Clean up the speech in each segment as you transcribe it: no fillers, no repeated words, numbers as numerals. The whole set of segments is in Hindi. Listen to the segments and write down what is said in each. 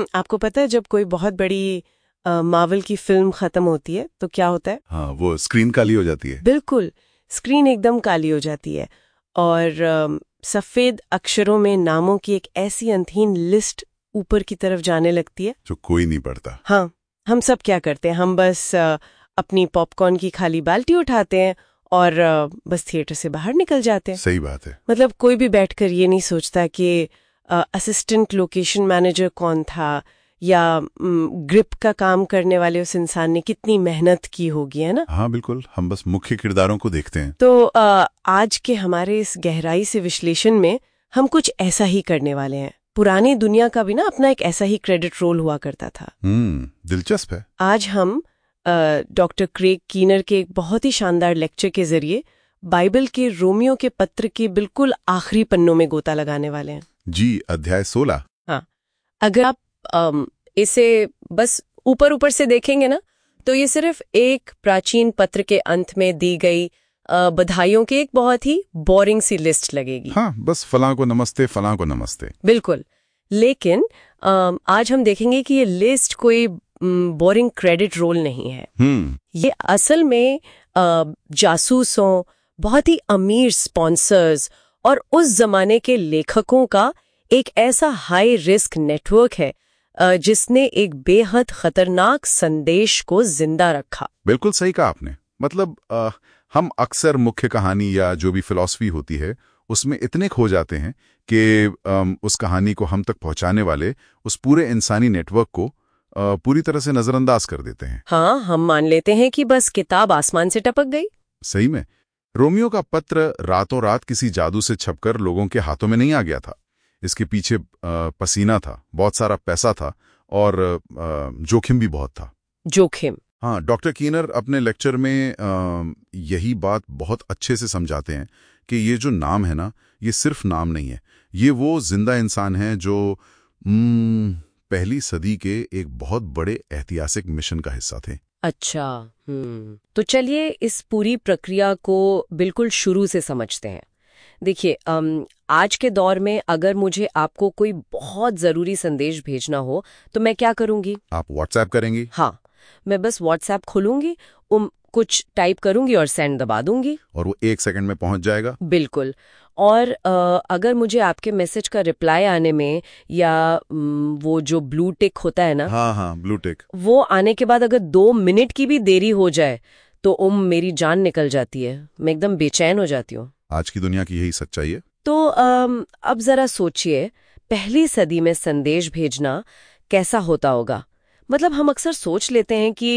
आपको पता है जब कोई बहुत बड़ी मार्वल की फिल्म खत्म होती है तो क्या होता है? हाँ, वो स्क्रीन काली हो जाती है। बिल्कुल, स्क्रीन एकदम काली हो जाती है और सफेद अक्षरों में नामों की एक ऐसी अनथीन लिस्ट ऊपर की तरफ जाने लगती है जो कोई नहीं पढ़ता। हाँ, हम सब क्या करते हैं, हम बस अपनी पॉपकॉर्न की खाली बाल्टी उठाते हैं और बस थिएटर से बाहर निकल जाते हैं। सही बात है। मतलब कोई भी बैठकर ये नहीं सोचता कि असिस्टेंट लोकेशन मैनेजर कौन था या ग्रिप का काम करने वाले उस इंसान ने कितनी मेहनत की होगी, है ना? हाँ बिल्कुल, हम बस मुख्य किरदारों को देखते हैं। तो आज के हमारे इस गहराई से विश्लेषण में हम कुछ ऐसा ही करने वाले हैं। पुरानी दुनिया का भी ना अपना एक ऐसा ही क्रेडिट रोल हुआ करता था। दिलचस्प है। आज हम डॉक्टर क्रेग कीनर के एक बहुत ही शानदार लेक्चर के जरिए बाइबल के रोमियो के पत्र के बिल्कुल आखिरी पन्नों में गोता लगाने वाले हैं। जी, अध्याय 16। हाँ, अगर आप इसे बस ऊपर ऊपर से देखेंगे ना तो ये सिर्फ एक प्राचीन पत्र के अंत में दी गई बधाइयों की एक बहुत ही बोरिंग सी लिस्ट लगेगी। हाँ, बस फलां को नमस्ते, फलां को नमस्ते। बिल्कुल, लेकिन आज हम देखेंगे कि ये लिस्ट कोई बोरिंग क्रेडिट रोल नहीं है। ये असल में जासूसों, बहुत ही अमीर स्पॉन्सर्स और उस जमाने के लेखकों का एक ऐसा हाई रिस्क नेटवर्क है जिसने एक बेहद खतरनाक संदेश को जिंदा रखा। बिल्कुल सही कहा आपने। मतलब हम अक्सर मुख्य कहानी या जो भी फिलॉसफी होती है उसमें इतने खो जाते हैं कि उस कहानी को हम तक पहुंचाने वाले उस पूरे इंसानी नेटवर्क को पूरी तरह से नजरअंदाज कर देते हैं। हाँ, हम मान लेते हैं कि बस किताब आसमान से टपक गई। सही में रोमियो का पत्र रातों रात किसी जादू से छपकर लोगों के हाथों में नहीं आ गया था। इसके पीछे पसीना था, बहुत सारा पैसा था और जोखिम भी बहुत था। जोखिम? हाँ, डॉक्टर कीनर अपने लेक्चर में यही बात बहुत अच्छे से समझाते हैं कि ये जो नाम है ना, ये सिर्फ नाम नहीं है, ये वो जिंदा इंसान है जो पहली सदी के एक बहुत बड़े ऐतिहासिक मिशन का हिस्सा थे। अच्छा, तो चलिए इस पूरी प्रक्रिया को बिल्कुल शुरू से समझते हैं। देखिए, आज के दौर में अगर मुझे आपको कोई बहुत जरूरी संदेश भेजना हो तो मैं क्या करूंगी? आप व्हाट्सएप करेंगी? हाँ, मैं बस व्हाट्सएप खोलूंगी, कुछ टाइप करूंगी और सेंड दबा दूंगी और वो 1 सेकंड में पहुंच जाएगा। बिल्कुल। और अगर मुझे आपके मैसेज का रिप्लाई आने में या वो जो ब्लू टिक होता है ना, हाँ, ब्लू टिक, वो आने के बाद अगर 2 मिनट की भी देरी हो जाए तो मेरी जान निकल जाती है, मैं एकदम बेचैन हो जाती हूँ। आज की दुनिया की यही सच्चाई है। तो अब जरा सोचिए, पहली सदी में संदेश भेजना कैसा होता होगा। मतलब हम अक्सर सोच लेते हैं कि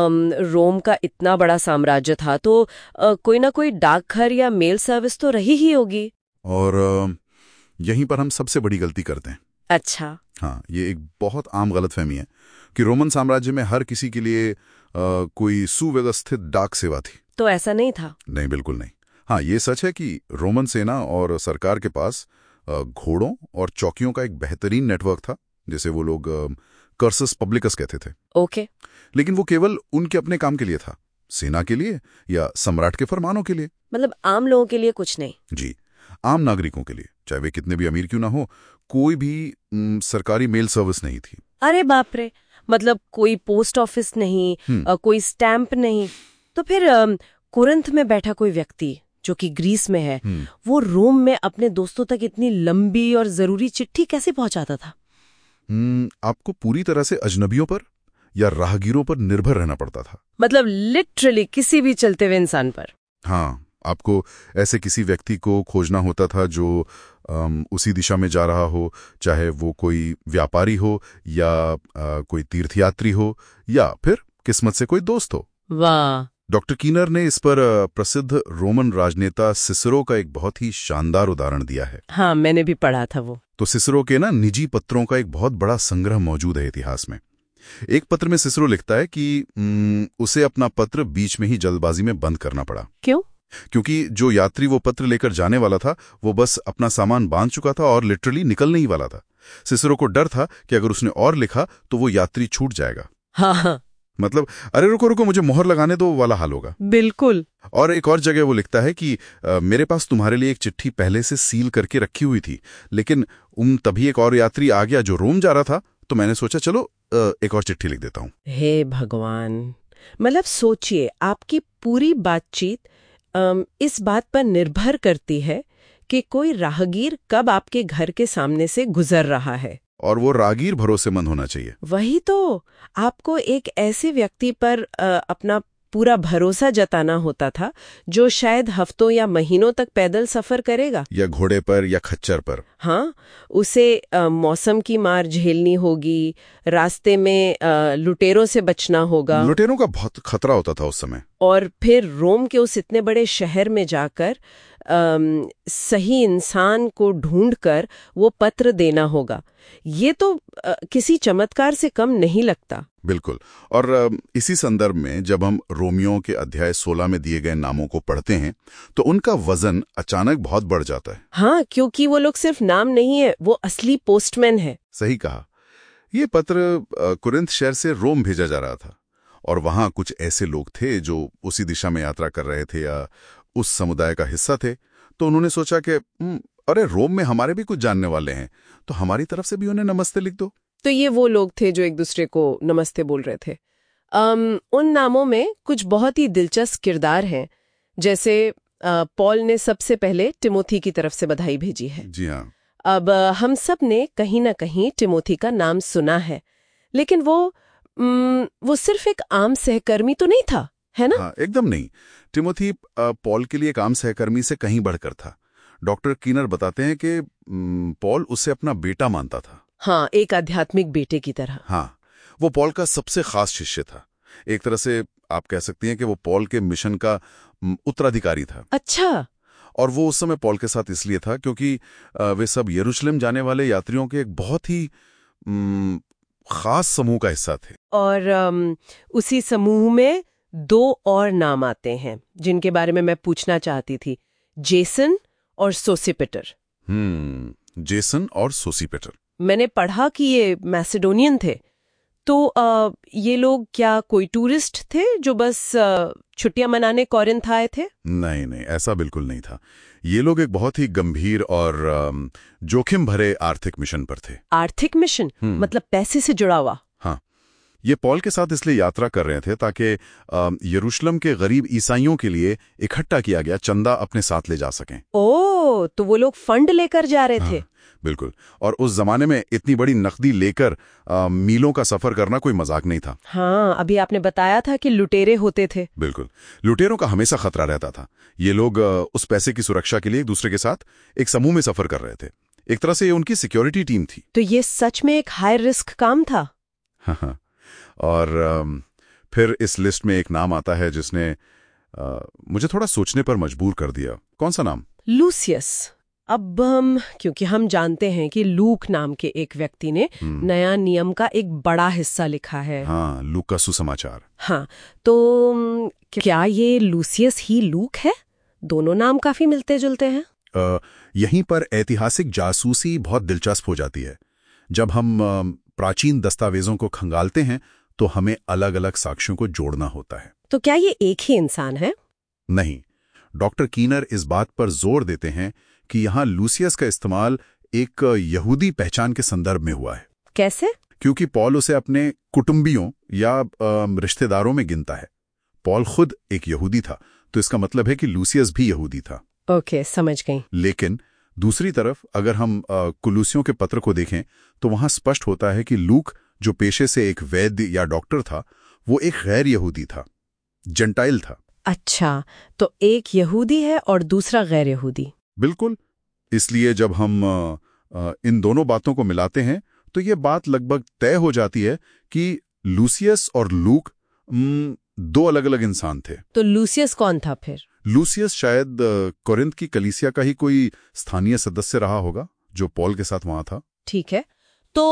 रोम का इतना बड़ा साम्राज्य था तो कोई ना कोई डाकघर या मेल सर्विस तो रही ही होगी। और यहीं पर हम सबसे बड़ी गलती करते हैं। अच्छा। हाँ, ये एक बहुत आम गलतफहमी है कि रोमन साम्राज्य में हर किसी के लिए कोई सुव्यवस्थित डाक सेवा थी। तो ऐसा नहीं था? नहीं, बिल्कुल नहीं। हाँ, ये सच है कि रोमन सेना और सरकार के पास घोड़ों और चौकियों का एक बेहतरीन नेटवर्क था, जिसे वो लोग कर्सस पब्लिकस कहते थे। ओके। लेकिन वो केवल उनके अपने काम के लिए था, सेना के लिए या सम्राट के फरमानों के लिए। मतलब आम लोगों के लिए कुछ नहीं? जी, आम नागरिकों के लिए, चाहे वे कितने भी अमीर क्यों ना हो, कोई भी सरकारी मेल सर्विस नहीं थी। अरे बाप रे, मतलब कोई पोस्ट ऑफिस नहीं, कोई स्टैंप नहीं। तो फिर कुरिन्थ में बैठा कोई व्यक्ति जो कि ग्रीस में है, वो रोम में अपने दोस्तों तक इतनी लंबी और जरूरी चिट्ठी कैसे पहुंचाता था? आपको पूरी तरह से अजनबियों पर या राहगीरों पर निर्भर रहना पड़ता था। मतलब लिटरली किसी भी चलते हुए इंसान पर? हाँ, आपको ऐसे किसी व्यक्ति को खोजना होता था जो उसी दिशा में जा रहा हो, चाहे वो कोई व्यापारी हो या कोई तीर्थयात्री हो या फिर किस्मत से कोई दोस्त हो। वाह। डॉक्टर कीनर ने इस पर प्रसिद्ध रोमन राजनेता सिसरो का एक बहुत ही शानदार उदाहरण दिया है। हाँ, मैंने भी पढ़ा था वो। तो सिसरो के ना निजी पत्रों का एक बहुत बड़ा संग्रह मौजूद है इतिहास में। एक पत्र में सिसरो लिखता है कि उसे अपना पत्र बीच में ही जल्दबाजी में बंद करना पड़ा। क्यों? क्योंकि जो यात्री वो पत्र लेकर जाने वाला था वो बस अपना सामान बांध चुका था और लिटरली निकलने ही वाला था। सिसरो को डर था कि अगर उसने और लिखा तो वो यात्री छूट जाएगा। हाँ। मतलब अरे रुको रुको, मुझे मोहर लगाने दो वाला हाल होगा। बिल्कुल। और एक और जगह वो लिखता है कि मेरे पास तुम्हारे लिए एक चिट्ठी पहले से सील करके रखी हुई थी, लेकिन तभी एक और यात्री आ गया जो रोम जा रहा था, तो मैंने सोचा चलो एक और चिट्ठी लिख देता हूँ। हे भगवान, मतलब सोचिए, आपकी पूरी बातचीत इस बात पर निर्भर करती है कि कोई राहगीर कब आपके घर के सामने से गुजर रहा है। और वो राहगीर भरोसेमंद होना चाहिए। वही तो, आपको एक ऐसे व्यक्ति पर अपना पूरा भरोसा जताना होता था जो शायद हफ्तों या महीनों तक पैदल सफर करेगा, या घोड़े पर या खच्चर पर। हाँ, उसे मौसम की मार झेलनी होगी, रास्ते में लुटेरों से बचना होगा। लुटेरों का बहुत खतरा होता था उस समय। और फिर रोम के उस इतने बड़े शहर में जाकर सही इंसान को ढूंढकर वो पत्र देना होगा। ये तो किसी चमत्कार से कम नहीं लगता। बिल्कुल। और इसी संदर्भ में जब हम रोमियो के अध्याय 16 में दिए गए नामों को पढ़ते हैं तो उनका वजन अचानक बहुत बढ़ जाता है। हाँ, क्योंकि वो लोग सिर्फ नाम नहीं है, वो असली पोस्टमैन है। सही कहा। ये पत्र कुरिन्थ शहर से रोम भेजा जा रहा था और वहां कुछ ऐसे लोग थे जो उसी दिशा में यात्रा कर रहे थे या उस समुदाय का हिस्सा थे। तो उन्होंने सोचा कि अरे रोम में हमारे भी कुछ जानने वाले हैं, तो हमारी तरफ से भी उन्हें नमस्ते लिख दो। तो ये वो लोग थे जो एक दूसरे को नमस्ते बोल रहे थे। उन नामों में कुछ बहुत ही दिलचस्प किरदार हैं। जैसे पॉल ने सबसे पहले टिमोथी की तरफ से बधाई भेजी है। जी हाँ। अब हम सब ने कहीं ना कहीं टिमोथी का नाम सुना है, लेकिन वो सिर्फ एक आम सहकर्मी तो नहीं था, है ना? हाँ, एकदम नहीं। टिमोथी पॉल के लिए एक आम सहकर्मी से कहीं बढ़कर था। डॉक्टर कीनर बताते हैं कि पॉल उसे अपना बेटा मानता था। हाँ, एक आध्यात्मिक बेटे की तरह। हाँ, वो पॉल का सबसे खास शिष्य था। एक तरह से आप कह सकती हैं कि वो पॉल के मिशन का उत्तराधिकारी था। अच्छा। और वो उस समय पॉल के साथ इसलिए था क्योंकि वे सब यरूशलेम जाने वाले यात्रियों के एक बहुत ही खास समूह का हिस्सा थे। और उसी समूह में दो और नाम आते हैं जिनके बारे में मैं पूछना चाहती थी, जेसन और सोसिपेटर। जेसन और सोसिपेटर। मैंने पढ़ा कि ये मैसेडोनियन थे। तो ये लोग क्या कोई टूरिस्ट थे जो बस छुट्टियां मनाने कोरिन्थ आए थे? नहीं नहीं, ऐसा बिल्कुल नहीं था। ये लोग एक बहुत ही गंभीर और जोखिम भरे आर्थिक मिशन पर थे। आर्थिक मिशन? मतलब पैसे से जुड़ा हुआ? हाँ, ये पॉल के साथ इसलिए यात्रा कर रहे थे ताकि यरूशलेम के गरीब ईसाइयों के लिए इकट्ठा किया गया चंदा अपने साथ ले जा सकें। ओह, तो वो लोग फंड लेकर जा रहे थे। बिल्कुल। और उस जमाने में इतनी बड़ी नकदी लेकर मीलों का सफर करना कोई मजाक नहीं था। हाँ, अभी आपने बताया था कि लुटेरे होते थे। बिल्कुल, लुटेरों का हमेशा खतरा रहता था। ये लोग उस पैसे की सुरक्षा के लिए एक दूसरे के साथ एक समूह में सफर कर रहे थे। एक तरह से ये उनकी सिक्योरिटी टीम थी। तो ये सच में एक हाई रिस्क काम था। हाँ। और फिर इस लिस्ट में एक नाम आता है जिसने मुझे थोड़ा सोचने पर मजबूर कर दिया। कौन सा नाम? लूसियस। अब क्योंकि हम जानते हैं कि लूक नाम के एक व्यक्ति ने नया नियम का एक बड़ा हिस्सा लिखा है। हाँ, लूक का सुसमाचार। हाँ, तो क्या ये लूसियस ही लूक है? दोनों नाम काफी मिलते जुलते हैं। यहीं पर ऐतिहासिक जासूसी बहुत दिलचस्प हो जाती है। जब हम प्राचीन दस्तावेजों को खंगालते हैं तो हमें अलग अलग साक्ष्यों को जोड़ना होता है। तो क्या ये एक ही इंसान है? नहीं, डॉक्टर कीनर इस बात पर जोर देते हैं कि यहाँ लूसियस का इस्तेमाल एक यहूदी पहचान के संदर्भ में हुआ है। कैसे? क्योंकि पॉल उसे अपने कुटुंबियों या रिश्तेदारों में गिनता है। पॉल खुद एक यहूदी था, तो इसका मतलब है कि लूसियस भी यहूदी था। ओके, समझ गई। लेकिन दूसरी तरफ अगर हम कुलूसियों के पत्र को देखें तो वहां स्पष्ट होता है कि लूक, जो पेशे से एक वैद्य या डॉक्टर था, वो एक गैर यहूदी था, जेंटाइल था। अच्छा, तो एक यहूदी है और दूसरा गैर यहूदी। बिल्कुल। इसलिए जब हम इन दोनों बातों को मिलाते हैं तो ये बात लगभग तय हो जाती है कि लूसियस और लूक दो अलग अलग इंसान थे। तो लूसियस कौन था फिर? लूसियस शायद कोरिन्थ की कलीसिया का ही कोई स्थानीय सदस्य रहा होगा जो पॉल के साथ वहां था। ठीक है। तो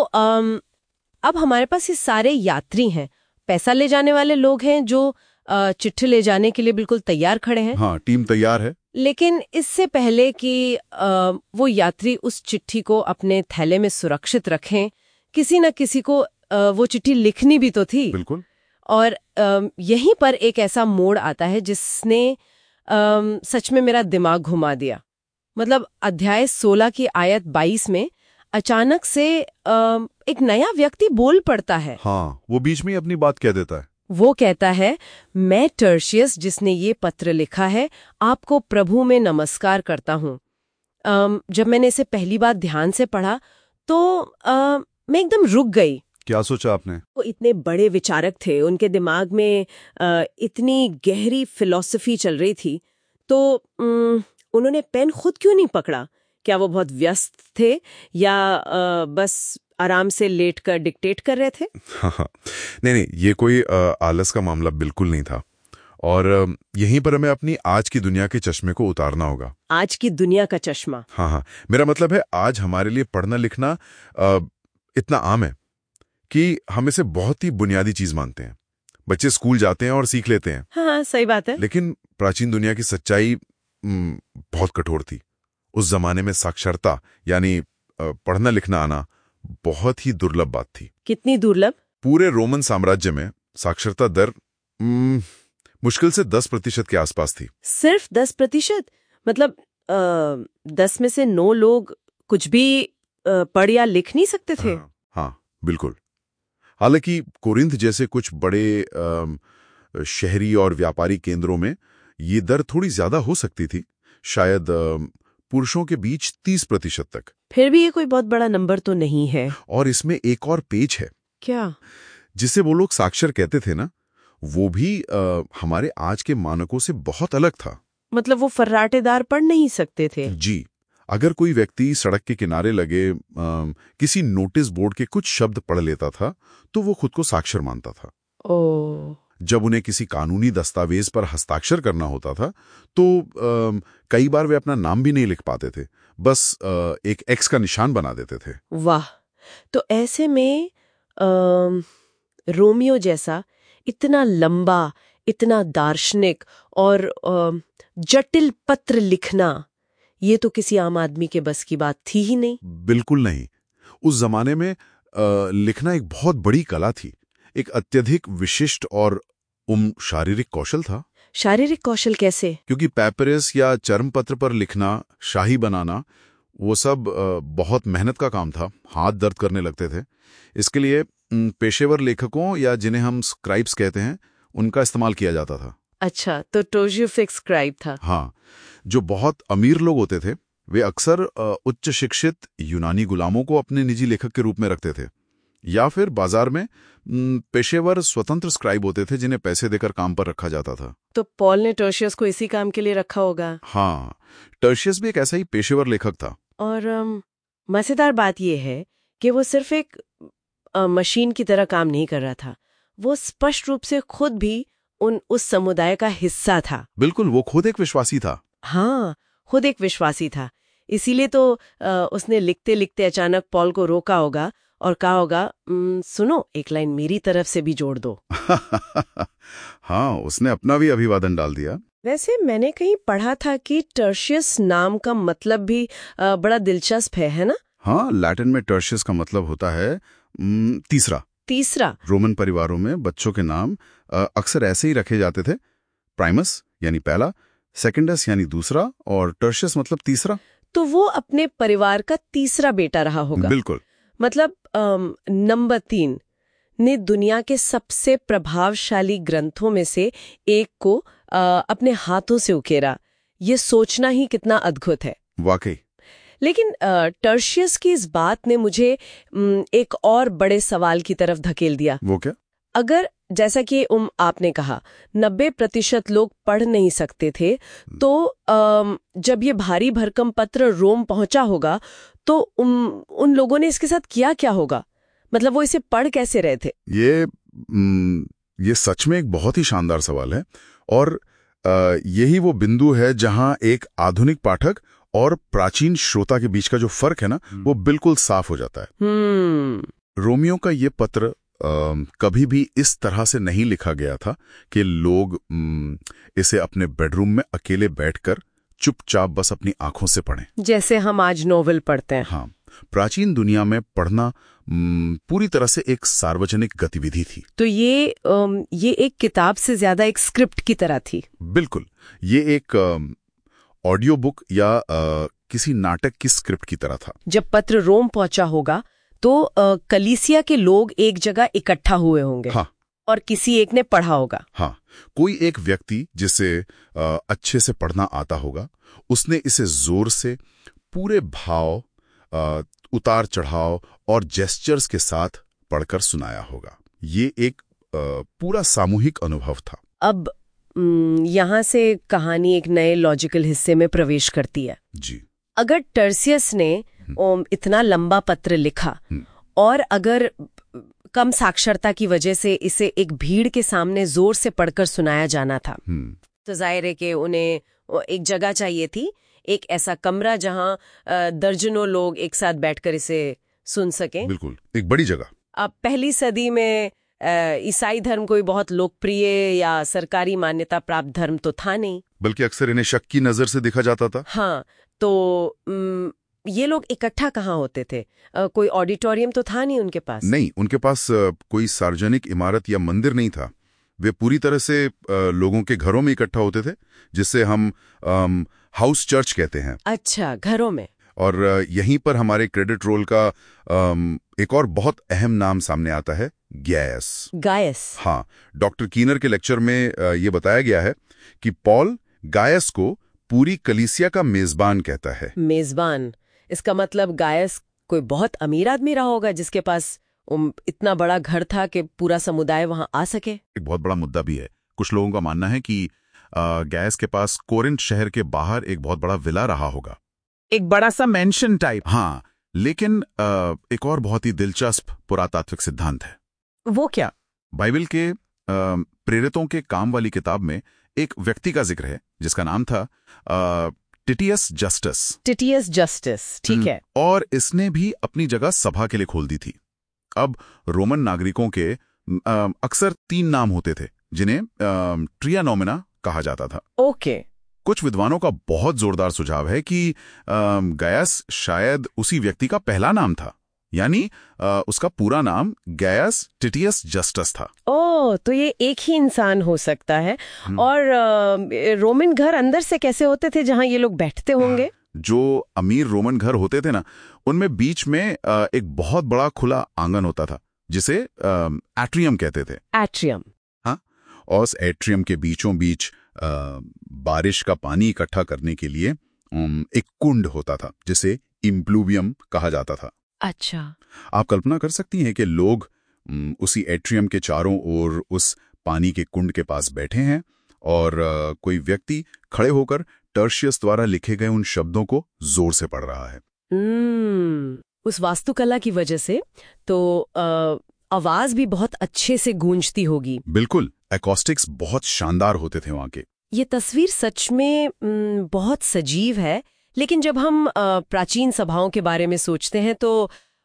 अब हमारे पास ये सारे यात्री हैं, पैसा ले जाने वाले लोग हैं जो चिट्ठी ले जाने के लिए बिल्कुल तैयार खड़े हैं। हाँ, टीम तैयार है। लेकिन इससे पहले कि वो यात्री उस चिट्ठी को अपने थैले में सुरक्षित रखें, किसी न किसी को वो चिट्ठी लिखनी भी तो थी। बिल्कुल। और यहीं पर एक ऐसा मोड़ आता है जिसने सच में मेरा दिमाग घुमा दिया। मतलब अध्याय 16 की आयत 22 में अचानक से एक नया व्यक्ति बोल पड़ता है। हाँ, वो बीच में ही अपनी बात कह देता है। वो कहता है, मैं टर्शियस जिसने ये पत्र लिखा है, आपको प्रभु में नमस्कार करता हूँ। जब मैंने इसे पहली बार ध्यान से पढ़ा तो मैं एकदम रुक गई। क्या सोचा आपने? वो इतने बड़े विचारक थे, उनके दिमाग में इतनी गहरी फिलॉसफी चल रही थी, तो उन्होंने पेन खुद क्यों नहीं पकड़ा? क्या वो बहुत व्यस्त थे या बस आराम से लेट कर डिक्टेट कर रहे थे? हाँ, नहीं, ये कोई आलस का मामला बिल्कुल नहीं था। और यहीं पर हमें अपनी आज की दुनिया के चश्मे को उतारना होगा। आज की दुनिया का चश्मा? हाँ, मेरा मतलब है आज हमारे लिए पढ़ना लिखना इतना आम है कि हम इसे बहुत ही बुनियादी चीज मानते हैं। बच्चे स्कूल जाते हैं और सीख लेते हैं। हाँ, सही बात है। लेकिन प्राचीन दुनिया की सच्चाई बहुत कठोर थी। उस जमाने में साक्षरता यानी पढ़ना लिखना आना बहुत ही दुर्लभ बात थी। कितनी दुर्लभ? पूरे रोमन साम्राज्य में साक्षरता दर मुश्किल से 10% के आसपास थी। सिर्फ 10%? मतलब 10 में से 9 लोग कुछ भी पढ़ या लिख नहीं सकते थे? हाँ, बिल्कुल। हालांकि कोरिंथ जैसे कुछ बड़े शहरी और व्यापारी केंद्रों में ये दर थोड़ी ज्यादा हो सकती थी, शायद पुरुषों के बीच 30% तक। फिर भी ये कोई बहुत बड़ा नंबर तो नहीं है। और इसमें एक और पेच है। क्या? जिसे वो लोग साक्षर कहते थे ना, वो भी हमारे आज के मानकों से बहुत अलग था। मतलब वो फर्राटेदार पढ़ नहीं सकते थे? जी। अगर कोई व्यक्ति सड़क के किनारे लगे किसी नोटिस बोर्ड के कुछ शब्द पढ़ लेता था तो वो खुद को साक्षर मानता था। ओह। जब उन्हें किसी कानूनी दस्तावेज पर हस्ताक्षर करना होता था तो कई बार वे अपना नाम भी नहीं लिख पाते थे, बस एक एक्स का निशान बना देते थे। वाह। तो ऐसे में रोमियो जैसा इतना लंबा, इतना दार्शनिक और जटिल पत्र लिखना, ये तो किसी आम आदमी के बस की बात थी ही नहीं। बिल्कुल नहीं। उस जमाने में लिखना एक बहुत बड़ी कला थी, एक अत्यधिक विशिष्ट और शारीरिक कौशल था। शारीरिक कौशल कैसे? क्योंकि पेपरस या चर्मपत्र पर लिखना, शाही बनाना, वो सब बहुत मेहनत का काम था, हाथ दर्द करने लगते थे। इसके लिए पेशेवर लेखकों या जिन्हें हम स्क्राइब्स कहते हैं, उनका इस्तेमाल किया जाता था। अच्छा, तो टोजियोफिक स्क्राइब था। हाँ, जो बहुत अमीर लोग होते थे वे अक्सर उच्च शिक्षित यूनानी गुलामों को अपने निजी लेखक के रूप में रखते थे, या फिर बाजार में पेशेवर स्वतंत्र स्क्राइब होते थे जिन्हें पैसे देकर काम पर रखा जाता था। तो पॉल ने टर्शियस को इसी काम के लिए रखा होगा। हाँ, टर्शियस भी एक ऐसा ही पेशेवर लेखक था। और मजेदार बात यह है कि वो सिर्फ एक मशीन की तरह काम नहीं कर रहा था, वो स्पष्ट रूप से खुद भी उस समुदाय का हिस्सा था। बिल्कुल, वो खुद एक विश्वासी था। हाँ, खुद एक विश्वासी था। इसीलिए तो उसने लिखते लिखते अचानक पॉल को रोका होगा और कहा होगा, सुनो, एक लाइन मेरी तरफ से भी जोड़ दो। हाँ, उसने अपना भी अभिवादन डाल दिया। वैसे मैंने कहीं पढ़ा था कि टर्शियस नाम का मतलब भी बड़ा दिलचस्प है ना? हाँ, लैटिन में टर्शियस का मतलब होता है तीसरा। रोमन परिवारों में बच्चों के नाम अक्सर ऐसे ही रखे जाते थे, प्राइमस यानी पहला, सेकेंडस यानी दूसरा, और टर्शियस मतलब तीसरा। तो वो अपने परिवार का तीसरा बेटा रहा होगा। बिल्कुल। मतलब नंबर 3 ने दुनिया के सबसे प्रभावशाली ग्रंथों में से एक को अपने हाथों से उकेरा। ये सोचना ही कितना अद्भुत है। वाकई। लेकिन टर्शियस की इस बात ने मुझे एक और बड़े सवाल की तरफ धकेल दिया। वो क्या? अगर जैसा कि आपने कहा 90% लोग पढ़ नहीं सकते थे, तो जब ये भारी भरकम पत्र रोम पहुंचा होगा तो उन लोगों ने इसके साथ किया क्या होगा? मतलब वो इसे पढ़ कैसे रहे थे? ये सच में एक बहुत ही शानदार सवाल है, और यही वो बिंदु है जहां एक आधुनिक पाठक और प्राचीन श्रोता के बीच का जो फर्क है ना, वो बिल्कुल साफ हो जाता है। रोमियो का ये पत्र कभी भी इस तरह से नहीं लिखा गया था कि लोग इसे अपने बेडरूम में अकेले बैठकर चुपचाप बस अपनी आंखों से पढ़ें, जैसे हम आज नोवेल पढ़ते हैं। हाँ, प्राचीन दुनिया में पढ़ना पूरी तरह से एक सार्वजनिक गतिविधि थी। तो ये एक किताब से ज्यादा एक स्क्रिप्ट की तरह थी। बिल्कुल, ये एक ऑडियो बुक या किसी नाटक की स्क्रिप्ट की तरह था। जब पत्र रोम पहुंचा होगा तो कलीसिया के लोग एक जगह इकट्ठा हुए होंगे। हाँ। और किसी एक ने पढ़ा होगा। हाँ, कोई एक व्यक्ति जिसे अच्छे से पढ़ना आता होगा, उसने इसे जोर से पूरे भाव, उतार चढ़ाव और जेस्चर्स के साथ पढ़कर सुनाया होगा। ये एक पूरा सामूहिक अनुभव था। अब यहाँ से कहानी एक नए लॉजिकल हिस्से में प्रवेश करती है। जी। अगर टर्सियस ने इतना लंबा पत्र लिखा और अगर कम साक्षरता की वजह से इसे एक भीड़ के सामने जोर से पढ़कर सुनाया जाना था, तो जाहिर है कि उन्हें एक जगह चाहिए थी, एक ऐसा कमरा जहां दर्जनों लोग एक साथ बैठकर इसे सुन सकें। बिल्कुल, एक बड़ी जगह। अब पहली सदी में ईसाई धर्म कोई बहुत लोकप्रिय या सरकारी मान्यता प्राप्त धर्म तो था नहीं, बल्कि अक्सर इन्हें शक की नजर से देखा जाता था। हाँ, तो ये लोग इकट्ठा कहाँ होते थे? कोई ऑडिटोरियम तो था नहीं उनके पास? नहीं, उनके पास कोई सार्वजनिक इमारत या मंदिर नहीं था। वे पूरी तरह से लोगों के घरों में इकट्ठा होते थे, जिसे हम हाउस चर्च कहते हैं। अच्छा, घरों में। और यहीं पर हमारे क्रेडिट रोल का एक और बहुत अहम नाम सामने आता है, गायस। गायस। हाँ, डॉक्टर कीनर के लेक्चर में ये बताया गया है कि पॉल गायस को पूरी कलीसिया का मेजबान कहता है। मेजबान, इसका मतलब गायस कोई बहुत अमीर आदमी रहा होगा जिसके पास इतना बड़ा घर था कि पूरा समुदाय वहां आ सके। एक बहुत बड़ा मुद्दा भी है। कुछ लोगों का मानना है कि गायस के पास कोरिंथ शहर के बाहर एक बहुत बड़ा विला रहा होगा, एक बड़ा सा मेंशन टाइप। हाँ, लेकिन एक और बहुत ही दिलचस्प पुरातात्विक सिद्धांत है। वो क्या? बाइबल के प्रेरितों के काम वाली किताब में एक व्यक्ति का जिक्र है जिसका नाम था टिटियस जस्टिस। टिटियस जस्टिस, ठीक है। और इसने भी अपनी जगह सभा के लिए खोल दी थी। अब रोमन नागरिकों के अक्सर 3 नाम होते थे जिन्हें ट्रिया नोमिना कहा जाता था। ओके। कुछ विद्वानों का बहुत जोरदार सुझाव है कि गायस शायद उसी व्यक्ति का पहला नाम था, यानी उसका पूरा नाम गायस टिटियस जस्टिस था। ओह, तो ये एक ही इंसान हो सकता है। और रोमन घर अंदर से कैसे होते थे जहां ये लोग बैठते होंगे? जो अमीर रोमन घर होते थे ना, उनमें बीच में एक बहुत बड़ा खुला आंगन होता था जिसे एट्रियम कहते थे। एट्रियम। हाँ, और उस एट्रियम के बीचों बीच बारिश का पानी इकट्ठा करने के लिए एक कुंड होता था जिसे इम्प्लूवियम कहा जाता था। अच्छा। आप कल्पना कर सकती हैं कि लोग उसी एट्रियम के चारों ओर उस पानी के कुंड के पास बैठे हैं और कोई व्यक्ति खड़े होकर टर्शियस द्वारा लिखे गए उन शब्दों को जोर से पढ़ रहा है। उस वास्तुकला की वजह से तो आवाज भी बहुत अच्छे से गूंजती होगी। बिल्कुल, एकॉस्टिक्स बहुत शानदार होते थे वहां के। ये तस्वीर सच में बहुत सजीव है, लेकिन जब हम प्राचीन सभाओं के बारे में सोचते हैं तो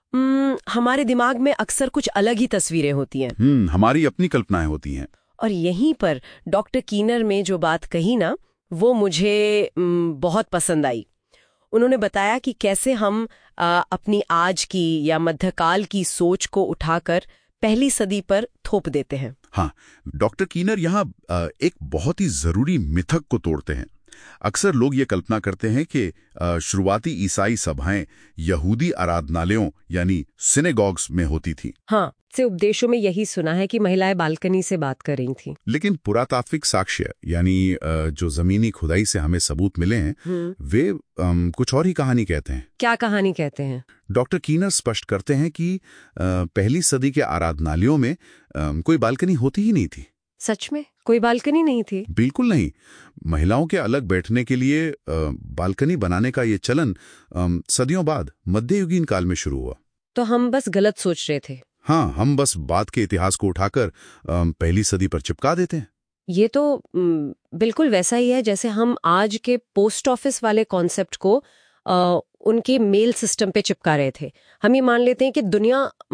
हमारे दिमाग में अक्सर कुछ अलग ही तस्वीरें होती हैं। हमारी अपनी कल्पनाएं होती हैं। और यहीं पर डॉक्टर कीनर में जो बात कही ना, वो मुझे बहुत पसंद आई। उन्होंने बताया कि कैसे हम अपनी आज की या मध्यकाल की सोच को उठाकर पहली सदी पर थोप देते हैं। हाँ, डॉक्टर कीनर यहाँ एक बहुत ही जरूरी मिथक को तोड़ते हैं। अक्सर लोग ये कल्पना करते हैं कि शुरुआती ईसाई सभाएं यहूदी आराधनालयों यानी सिनेगॉग्स में होती थी। हाँ, से उपदेशों में यही सुना है कि महिलाएं बालकनी से बात कर रही थी। लेकिन पुरातात्विक साक्ष्य यानी जो जमीनी खुदाई से हमें सबूत मिले हैं, वे कुछ और ही कहानी कहते हैं। क्या कहानी कहते हैं? डॉक्टर कीनर स्पष्ट करते हैं कि पहली सदी के आराधनालयों में कोई बालकनी होती ही नहीं थी। सच में कोई बालकनी नहीं थी? बिल्कुल नहीं। महिलाओं के अलग बैठने के लिए बालकनी बनाने का ये चलन सदियों बाद मध्ययुगीन काल में शुरू हुआ। तो हम बस गलत सोच रहे थे। हाँ, हम बस बात के इतिहास को उठाकर पहली सदी पर चिपका देते हैं। ये तो बिल्कुल वैसा ही है जैसे हम आज के पोस्ट ऑफिस वाले कॉन्सेप्ट को उनके मेल सिस्टम पे चिपका रहे थे। हम ये मान लेते हैं कि दुनिया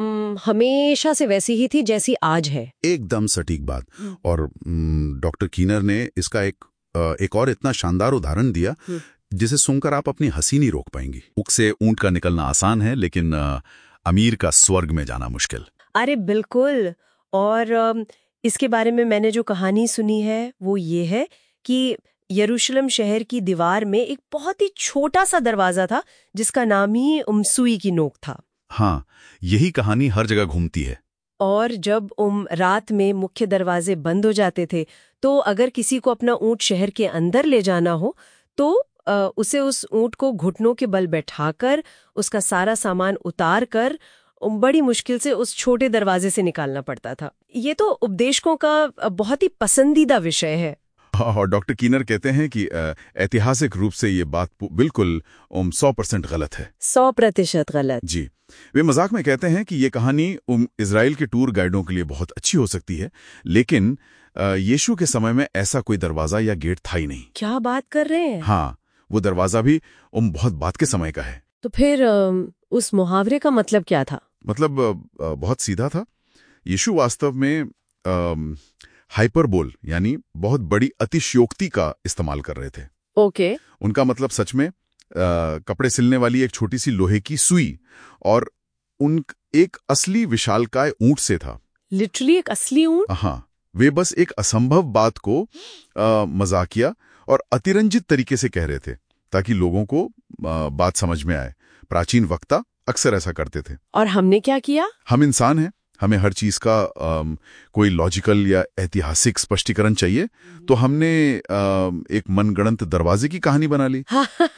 हमेशा से वैसी ही थी जैसी आज है। एकदम सटीक बात। और डॉक्टर कीनर ने इसका एक और इतना शानदार उदाहरण दिया जिसे सुनकर आप अपनी हंसी नहीं रोक पाएंगी। मुख से ऊंट का निकलना आसान है, लेकिन अमीर का स्वर्ग में जाना मुश्किल। अरे बिल्कुल। और इसके बारे में मैंने जो कहानी सुनी है वो ये है कि यरूशलेम शहर की दीवार में एक बहुत ही छोटा सा दरवाजा था जिसका नाम ही उमसुई की नोक था। हाँ, यही कहानी हर जगह घूमती है। और जब रात में मुख्य दरवाजे बंद हो जाते थे, तो अगर किसी को अपना ऊंट शहर के अंदर ले जाना हो तो उसे उस ऊंट को घुटनों के बल बैठाकर उसका सारा सामान उतार कर बड़ी मुश्किल से उस छोटे दरवाजे से निकालना पड़ता था। ये तो उपदेशकों का बहुत ही पसंदीदा विषय है। और डॉक्टर कीनर कहते हैं कि ऐतिहासिक रूप से ये बात बिल्कुल 100% गलत है। 100% गलत। जी, वे मजाक में कहते हैं कि ये कहानी इजराइल के टूर गाइडों के लिए बहुत अच्छी हो सकती है, लेकिन यीशु के समय में ऐसा कोई दरवाजा या गेट था ही नहीं। क्या बात कर रहे हैं? हाँ, वो दरवाजा भी बहुत बाद के समय का है। तो फिर उस मुहावरे का मतलब क्या था? मतलब बहुत सीधा था। यीशु वास्तव में हाइपरबोल यानी बहुत बड़ी अतिशयोक्ति का इस्तेमाल कर रहे थे। ओके। उनका मतलब सच में कपड़े सिलने वाली एक छोटी सी लोहे की सुई और एक असली विशालकाय ऊंट से था। लिटरली एक असली ऊंट? हाँ, वे बस एक असंभव बात को मजाकिया और अतिरंजित तरीके से कह रहे थे ताकि लोगों को बात समझ में आए। प्राचीन वक्ता अक्सर ऐसा करते थे। और हमने क्या किया? हम इंसान हैं, हमें हर चीज का कोई लॉजिकल या ऐतिहासिक स्पष्टीकरण चाहिए, तो हमने एक मनगढ़ंत दरवाजे की कहानी बना ली।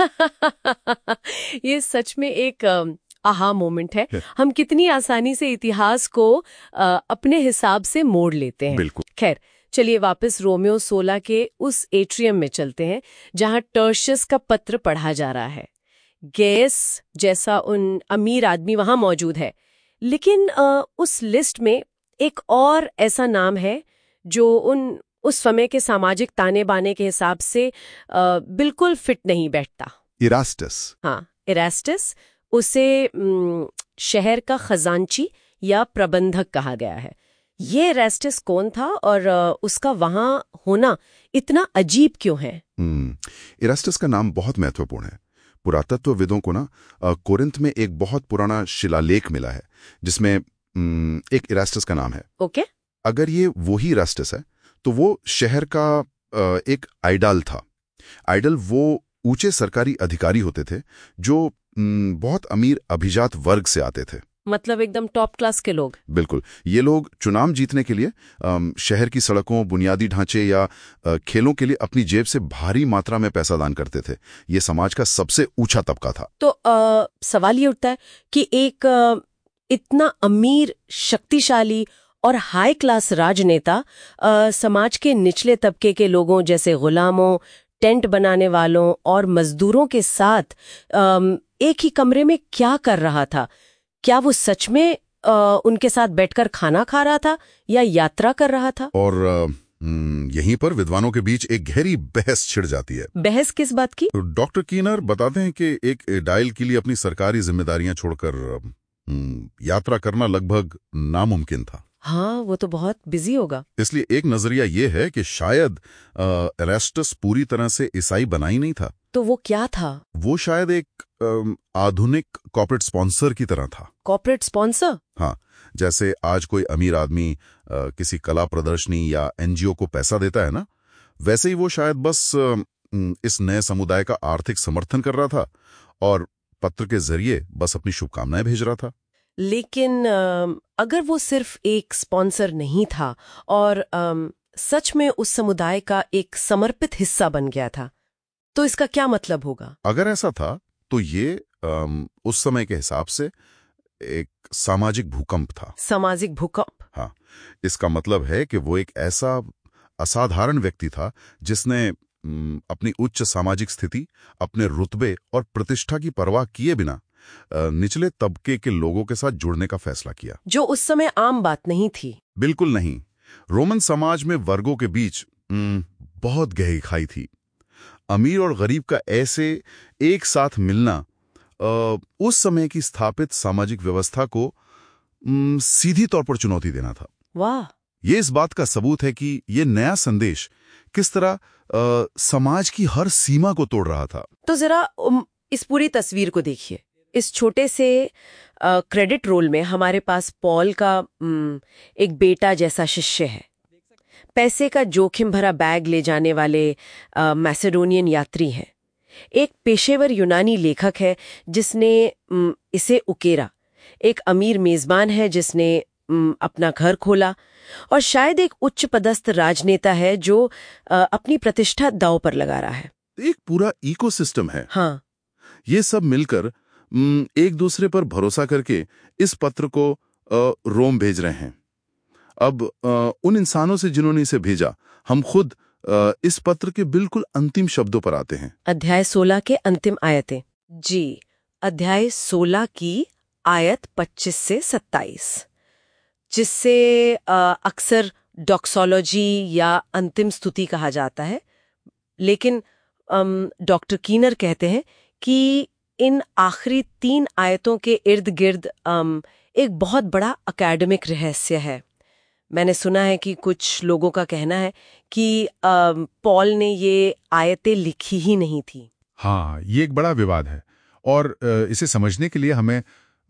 ये सच में एक आहा मोमेंट है। हम कितनी आसानी से इतिहास को अपने हिसाब से मोड़ लेते हैं। बिल्कुल। खैर, चलिए वापस रोमियो 16 के उस एट्रियम में चलते हैं जहां टर्शियस का पत्र पढ़ा जा रहा है। गैस जैसा उन अमीर आदमी वहां मौजूद है, लेकिन उस लिस्ट में एक और ऐसा नाम है जो उस समय के सामाजिक ताने बाने के हिसाब से बिल्कुल फिट नहीं बैठता। इरास्टस। हाँ, इरास्टस। उसे शहर का खजांची या प्रबंधक कहा गया है। ये इरास्टस कौन था और उसका वहां होना इतना अजीब क्यों है? इरास्टस का नाम बहुत महत्वपूर्ण है। पुरातत्वविदों को कोरिंथ में एक बहुत पुराना शिलालेख मिला है जिसमें एक इरास्टस का नाम है। ओके। अगर ये वही इरास्टस है तो वो शहर का एक आइडल था। आइडल वो ऊंचे सरकारी अधिकारी होते थे जो बहुत अमीर अभिजात वर्ग से आते थे। मतलब एकदम टॉप क्लास के लोग। बिल्कुल। ये लोग चुनाव जीतने के लिए शहर की सड़कों, बुनियादी ढांचे या खेलों के लिए अपनी जेब से भारी मात्रा में पैसा दान करते थे। ये समाज का सबसे ऊंचा तबका था। तो सवाल ये उठता है कि एक इतना अमीर, शक्तिशाली और हाई क्लास राजनेता समाज के निचले तबके के लोगों जैसे गुलामों, टेंट बनाने वालों और मजदूरों के साथ एक ही कमरे में क्या कर रहा था? क्या वो सच में उनके साथ बैठकर खाना खा रहा था या यात्रा कर रहा था? और यहीं पर विद्वानों के बीच एक गहरी बहस छिड़ जाती है। बहस किस बात की? डॉक्टर कीनर बताते हैं कि एक एडाइल के लिए अपनी सरकारी जिम्मेदारियां छोड़कर यात्रा करना लगभग नामुमकिन था। हाँ, वो तो बहुत बिजी होगा। इसलिए एक नजरिया ये है कि शायद इरास्टस पूरी तरह से ईसाई बना ही नहीं था। तो वो क्या था? वो शायद एक आधुनिक कॉर्पोरेट स्पॉन्सर की तरह था। Corporate sponsor? हाँ, जैसे आज कोई अमीर आदमी किसी कला प्रदर्शनी या एनजीओ को पैसा देता है ना, वैसे ही वो शायद बस इस नए समुदाय का आर्थिक समर्थन कर रहा था और पत्र के जरिए बस अपनी शुभकामनाएं भेज रहा था। लेकिन अगर वो सिर्फ एक स्पॉन्सर नहीं था और सच में उस समुदाय का एक समर्पित हिस्सा बन गया था, तो इसका क्या मतलब होगा? अगर ऐसा था तो ये उस समय के हिसाब से एक सामाजिक भूकंप था। सामाजिक भूकंप? हाँ, इसका मतलब है कि वो एक ऐसा असाधारण व्यक्ति था जिसने अपनी उच्च सामाजिक स्थिति, अपने रुतबे और प्रतिष्ठा की परवाह किए बिना निचले तबके के लोगों के साथ जुड़ने का फैसला किया, जो उस समय आम बात नहीं थी। बिल्कुल नहीं। रोमन समाज में वर्गों के बीच बहुत गहरी खाई थी। अमीर और गरीब का ऐसे एक साथ मिलना उस समय की स्थापित सामाजिक व्यवस्था को सीधी तौर पर चुनौती देना था। वाह! ये इस बात का सबूत है कि ये नया संदेश किस तरह समाज की हर सीमा को तोड़ रहा था। तो जरा इस पूरी तस्वीर को देखिए। इस छोटे से क्रेडिट रोल में हमारे पास पॉल का एक बेटा जैसा शिष्य है। पैसे का जोखिम भरा बैग ले जाने वाले मैसेडोनियन यात्री हैं। एक पेशेवर यूनानी लेखक है जिसने इसे उकेरा। एक अमीर मेजबान है जिसने अपना घर खोला, और शायद एक उच्च पदस्थ राजनेता है जो अपनी प्रतिष्ठा दांव पर लगा रहा है। एक पूरा इकोसिस्टम है। हाँ, ये सब मिलकर एक दूसरे पर भरोसा करके इस पत्र को रोम भेज रहे हैं। अब उन इंसानों से जिन्होंने इसे भेजा, हम खुद इस पत्र के बिल्कुल अंतिम शब्दों पर आते हैं। अध्याय 16 के अंतिम आयतें। जी, अध्याय 16 की आयत 25 से 27, जिससे अक्सर डॉक्सोलॉजी या अंतिम स्तुति कहा जाता है, लेकिन डॉक्टर कीनर कहते हैं कि इन आखिरी 3 आयतों के इर्द गिर्द एक बहुत बड़ा अकेडमिक रहस्य है। मैंने सुना है कि कुछ लोगों का कहना है कि पॉल ने ये आयतें लिखी ही नहीं थी। हाँ, ये एक बड़ा विवाद है, और इसे समझने के लिए हमें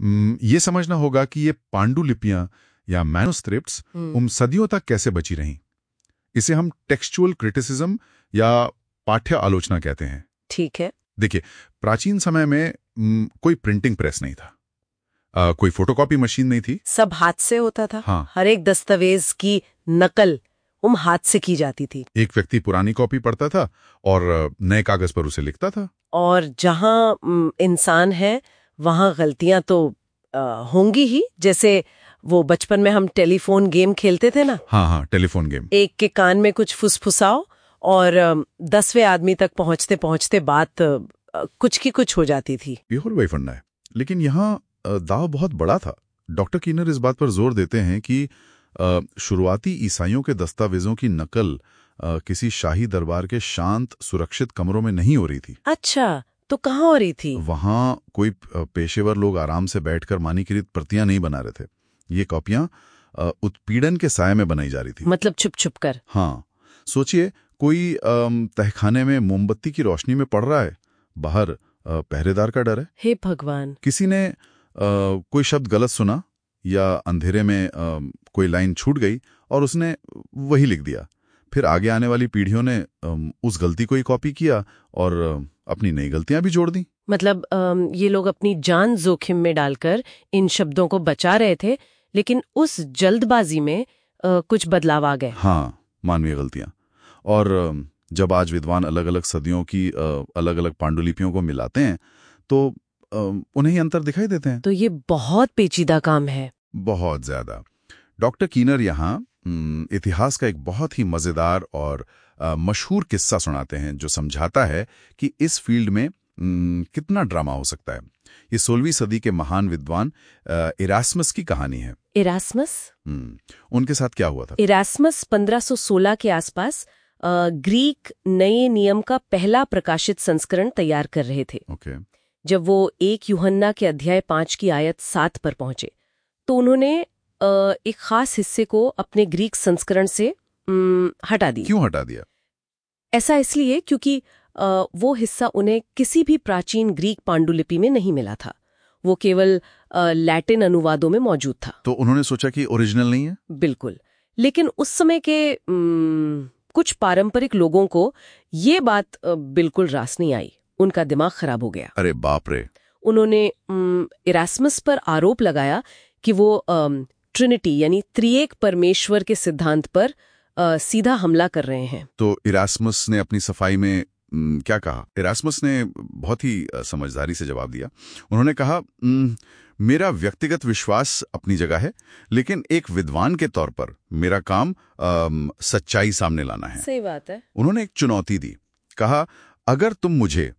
ये समझना होगा कि ये पांडुलिपियां या मैनुस्क्रिप्ट्स सदियों तक कैसे बची रहीं। इसे हम टेक्सचुअल क्रिटिसिज्म या पाठ्य आलोचना कहते हैं। ठीक है। देखिए, प्राचीन समय में कोई प्रिंटिंग प्रेस नहीं था, कोई फोटोकॉपी मशीन नहीं थी, सब हाथ से होता था। हाँ। हर एक दस्तावेज की नकल हाथ से की जाती थी। एक व्यक्ति पुरानी कॉपी पढ़ता था और नए कागज पर उसे लिखता था। और जहां इंसान है वहां गलतियां तो होंगी ही। जैसे वो बचपन में हम टेलीफोन गेम खेलते थे ना। हाँ, टेलीफोन गेम। एक के कान में कुछ फुसफुसाओ और 10वें आदमी तक पहुंचते पहुंचते बात कुछ की कुछ हो जाती थी। बिल्कुल वही फंडा है। लेकिन यहाँ दाव बहुत बड़ा था। डॉक्टर कीनर इस बात पर जोर देते हैं कि शुरुआती ईसाइयों के दस्तावेजों की नकल किसी शाही दरबार के शांत सुरक्षित कमरों में नहीं हो रही थी। अच्छा, तो कहाँ हो रही थी? वहाँ कोई पेशेवर लोग आराम से बैठकर मानकीकृत प्रतियां नहीं बना रहे थे। ये कॉपियां उत्पीड़न के साये में बनाई जा रही थी। मतलब छुप छुप कर। हाँ, सोचिए, कोई तहखाने में मोमबत्ती की रोशनी में पड़ रहा है, बाहर पहरेदार का डर है। हे भगवान। किसी ने कोई शब्द गलत सुना या अंधेरे में कोई लाइन छूट गई और उसने वही लिख दिया। फिर आगे आने वाली पीढ़ियों ने उस गलती को ही कॉपी किया और अपनी नई गलतियां भी जोड़ दी। मतलब ये लोग अपनी जान जोखिम में डालकर इन शब्दों को बचा रहे थे, लेकिन उस जल्दबाजी में कुछ बदलाव आ गए। हाँ, मानवीय गलतियां। और जब आज विद्वान अलग अलग सदियों की अलग अलग पांडुलिपियों को मिलाते हैं तो उन्हें ही अंतर दिखाई देते हैं। तो ये बहुत पेचीदा काम है। बहुत ज्यादा। डॉक्टर कीनर यहाँ इतिहास का एक बहुत ही मजेदार और मशहूर किस्सा सुनाते हैं जो समझाता है कि इस फील्ड में कितना ड्रामा हो सकता है। ये 16वीं सदी के महान विद्वान इरास्मस की कहानी है। इरास्मस? उनके साथ क्या हुआ था? इरास्मस 1516 के आसपास ग्रीक नए नियम का पहला प्रकाशित संस्करण तैयार कर रहे थे। जब वो 1 यूहन्ना के अध्याय 5 की आयत 7 पर पहुंचे तो उन्होंने एक खास हिस्से को अपने ग्रीक संस्करण से हटा दिया। क्यों हटा दिया? ऐसा इसलिए क्योंकि वो हिस्सा उन्हें किसी भी प्राचीन ग्रीक पांडुलिपि में नहीं मिला था। वो केवल लैटिन अनुवादों में मौजूद था। तो उन्होंने सोचा कि ओरिजिनल नहीं है? बिल्कुल। लेकिन उस समय के कुछ पारंपरिक लोगों को ये बात बिल्कुल रास नहीं आई। उनका दिमाग खराब हो गया। अरे बाप रे। उन्होंने इरास्मस पर आरोप लगाया कि वो ट्रिनिटी यानी त्रिएक परमेश्वर के सिद्धांत पर सीधा हमला कर रहे हैं। तो इरास्मस ने अपनी सफाई में क्या कहा? इरास्मस ने बहुत ही समझदारी से जवाब दिया। उन्होंने कहा, मेरा व्यक्तिगत विश्वास अपनी जगह है, लेकिन एक विद्वान के तौर पर मेरा काम सच्चाई सामने लाना है। सही बात है। उन्होंने एक चुनौती दी। कहा, अगर तुम मुझे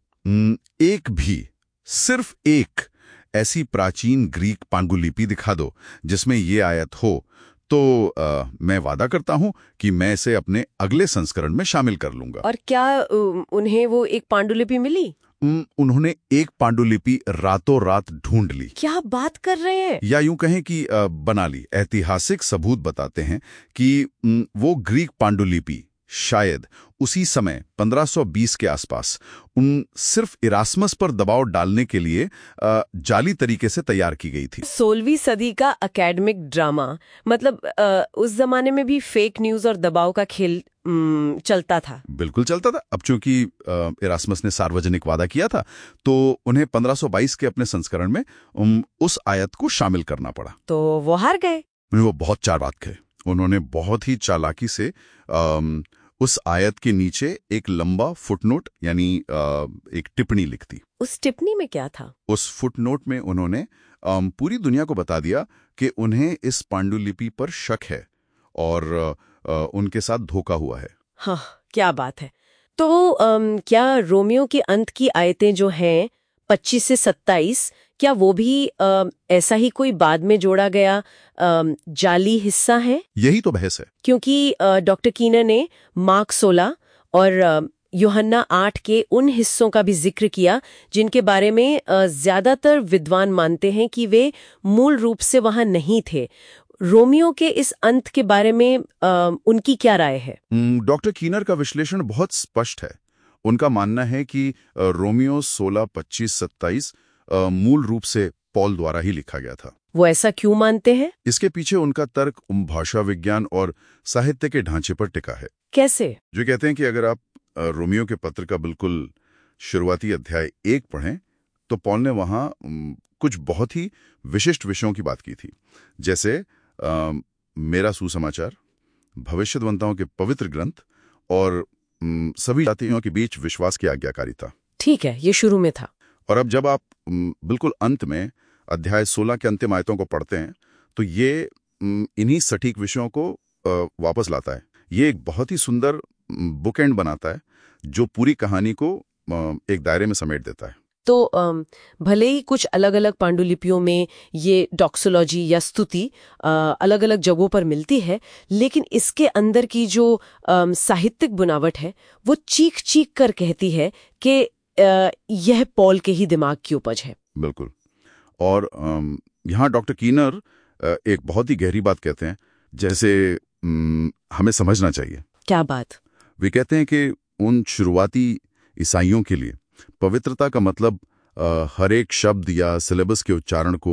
एक भी, सिर्फ एक ऐसी प्राचीन ग्रीक पांडुलिपि दिखा दो जिसमें ये आयत हो, तो मैं वादा करता हूं कि मैं इसे अपने अगले संस्करण में शामिल कर लूंगा। और क्या उन्हें वो एक पांडुलिपि मिली? उन्होंने एक पांडुलिपि रातों रात ढूंढ ली। क्या बात कर रहे हैं? या यूं कहें कि बना ली। ऐतिहासिक सबूत बताते हैं कि वो ग्रीक पांडुलिपि शायद उसी समय 1520 के आसपास उन सिर्फ इरास्मस पर दबाव डालने के लिए जाली तरीके से तैयार की गई थी। 16वीं सदी का एकेडमिक ड्रामा, मतलब उस जमाने में भी फेक न्यूज और दबाव का खेल चलता था। बिल्कुल चलता था। अब चूंकि इरास्मस ने सार्वजनिक वादा किया था, तो उन्हें 1522 के अपने संस्करण में उस आयत को शामिल करना पड़ा। तो वो हार गए। वो बहुत चालाक थे। उन्होंने बहुत ही चालाकी से उस आयत के नीचे एक लंबा फुटनोट यानी एक टिप्पणी लिख दी। उस टिप्पणी में क्या था? उस फुटनोट में उन्होंने पूरी दुनिया को बता दिया कि उन्हें इस पांडुलिपि पर शक है और उनके साथ धोखा हुआ है। हाँ, क्या बात है। तो क्या रोमियो की अंत की आयतें जो हैं 25 से 27, क्या वो भी ऐसा ही कोई बाद में जोड़ा गया जाली हिस्सा है? यही तो बहस है। क्योंकि डॉक्टर कीनर ने मार्क 16 और यूहन्ना 8 के उन हिस्सों का भी जिक्र किया जिनके बारे में ज्यादातर विद्वान मानते हैं कि वे मूल रूप से वहां नहीं थे। रोमियो के इस अंत के बारे में उनकी क्या राय है? डॉक्टर कीनर का विश्लेषण बहुत स्पष्ट है। उनका मानना है कि रोमियो 16, 25, 27 मूल रूप से पॉल द्वारा ही लिखा गया था। वो ऐसा क्यों मानते हैं? इसके पीछे उनका तर्क भाषा विज्ञान और साहित्य के ढांचे पर टिका है। कैसे? जो कहते हैं कि अगर आप रोमियो के पत्र का बिल्कुल शुरुआती अध्याय 1 पढ़ें, तो पॉल ने वहां कुछ बहुत ही विशिष्ट विषयों की बात की थी, जैसे मेरा सुसमाचार, भविष्यद्वक्ताओं के पवित्र ग्रंथ और सभी जातियों के बीच विश्वास की आज्ञाकारिता। ठीक है, ये शुरू में था। और अब जब आप बिल्कुल अंत में अध्याय 16 के अंतिम आयतों को पढ़ते हैं, तो ये इन्हीं सटीक विषयों को वापस लाता है। ये एक बहुत ही सुंदर बुक एंड बनाता है जो पूरी कहानी को एक दायरे में समेट देता है। तो भले ही कुछ अलग अलग पांडुलिपियों में ये डॉक्सोलॉजी या स्तुति अलग अलग जगहों पर मिलती है, लेकिन इसके अंदर की जो साहित्यिक बुनावट है वो चीख चीख कर कहती है कि यह पॉल के ही दिमाग की उपज है। बिल्कुल। और यहाँ डॉक्टर कीनर एक बहुत ही गहरी बात कहते हैं, जैसे हमें समझना चाहिए। क्या बात? वे कहते हैं कि उन शुरुआती ईसाइयों के लिए पवित्रता का मतलब हर एक शब्द या सिलेबस के उच्चारण को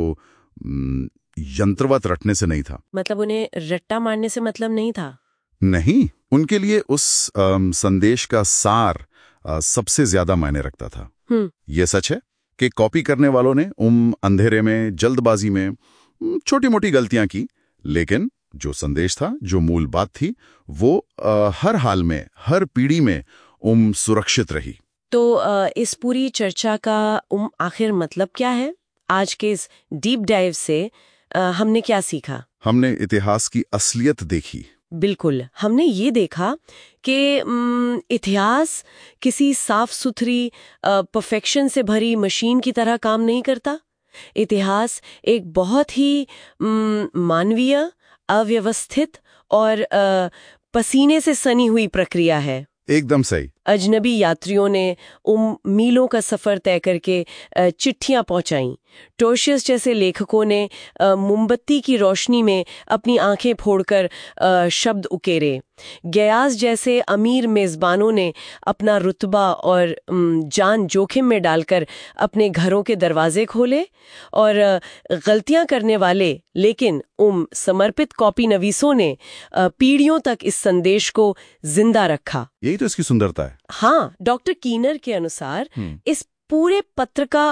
यंत्रवत रटने से नहीं था। मतलब उन्हें रट्टा मारने से मतलब नहीं था? नहीं, उनके लिए उस संदेश का सार सबसे ज्यादा मायने रखता था। ये सच है कि कॉपी करने वालों ने अंधेरे में, जल्दबाजी में छोटी मोटी गलतियां की, लेकिन जो संदेश था, जो मूल बात थी, वो हर हाल में, हर पीढ़ी में सुरक्षित रही। तो इस पूरी चर्चा का आखिर मतलब क्या है? आज के इस डीप डाइव से हमने क्या सीखा? हमने इतिहास की असलियत देखी। बिल्कुल, हमने ये देखा कि इतिहास किसी साफ सुथरी परफेक्शन से भरी मशीन की तरह काम नहीं करता। इतिहास एक बहुत ही मानवीय, अव्यवस्थित और पसीने से सनी हुई प्रक्रिया है। एकदम सही। अजनबी यात्रियों ने मीलों का सफर तय करके चिट्ठियां पहुंचाईं। टोर्शियस जैसे लेखकों ने मोमबत्ती की रोशनी में अपनी आंखें फोड़कर शब्द उकेरे। गयास जैसे अमीर मेजबानों ने अपना रुतबा और जान जोखिम में डालकर अपने घरों के दरवाजे खोले। और गलतियां करने वाले लेकिन समर्पित कॉपी नवीसों ने पीढ़ियों तक इस संदेश को जिंदा रखा। यही तो इसकी सुंदरता है। हाँ, डॉक्टर कीनर के अनुसार इस पूरे पत्र का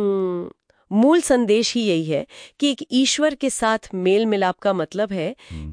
मूल संदेश ही यही है कि एक ईश्वर के साथ मेल मिलाप का मतलब है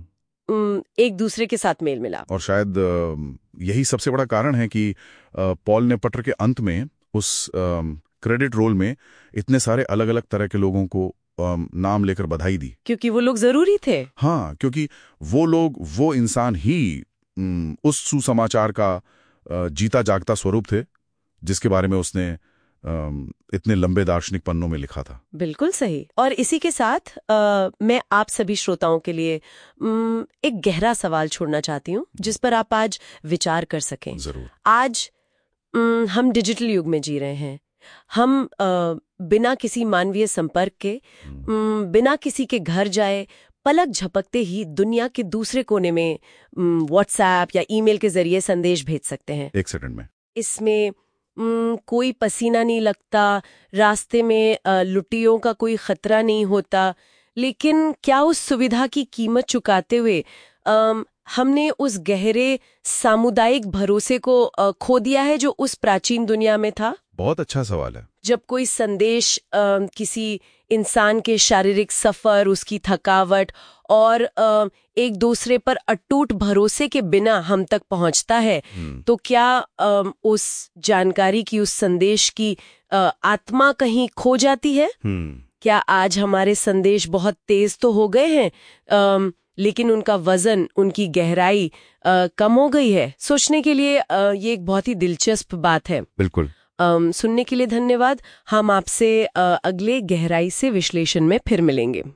एक दूसरे के साथ मेल मिलाप। और शायद यही सबसे बड़ा कारण है कि पॉल ने पत्र के अंत में उस क्रेडिट रोल में इतने सारे अलग अलग तरह के लोगों को नाम लेकर बधाई दी, क्योंकि वो लोग जरूरी थे। हाँ, क्योंकि वो लोग, वो इंसान ही उस सुसमाचार का जीता जागता स्वरूप थे जिसके बारे में उसने इतने लंबे दार्शनिक पन्नों में लिखा था। बिल्कुल सही। और इसी के साथ मैं आप सभी श्रोताओं के लिए एक गहरा सवाल छोड़ना चाहती हूँ जिस पर आप आज विचार कर सकें। जरूर। आज हम डिजिटल युग में जी रहे हैं। हम बिना किसी मानवीय संपर्क के, बिना किसी के घर जाए पलक झपकते ही दुनिया के दूसरे कोने में व्हाट्सएप या ईमेल के जरिए संदेश भेज सकते हैं 1 सेकंड में। इसमें कोई पसीना नहीं लगता, रास्ते में लुटियों का कोई खतरा नहीं होता। लेकिन क्या उस सुविधा की कीमत चुकाते हुए हमने उस गहरे सामुदायिक भरोसे को खो दिया है जो उस प्राचीन दुनिया में था? बहुत अच्छा सवाल है। जब कोई संदेश किसी इंसान के शारीरिक सफर, उसकी थकावट और एक दूसरे पर अटूट भरोसे के बिना हम तक पहुंचता है, तो क्या उस जानकारी की, उस संदेश की आत्मा कहीं खो जाती है? क्या आज हमारे संदेश बहुत तेज तो हो गए हैं, लेकिन उनका वजन, उनकी गहराई कम हो गई है? सोचने के लिए ये एक बहुत ही दिलचस्प बात है। बिल्कुल। सुनने के लिए धन्यवाद। हम आपसे अगले गहराई से विश्लेषण में फिर मिलेंगे।